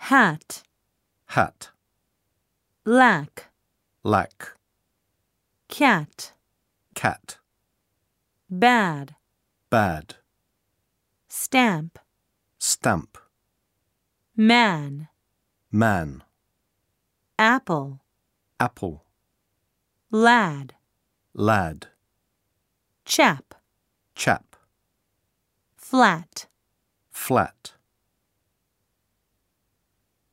hat, hat, lack, lack, cat, cat, bad, bad, stamp, stamp, man, man, apple, apple, lad, lad, chap, chap, flat. flat.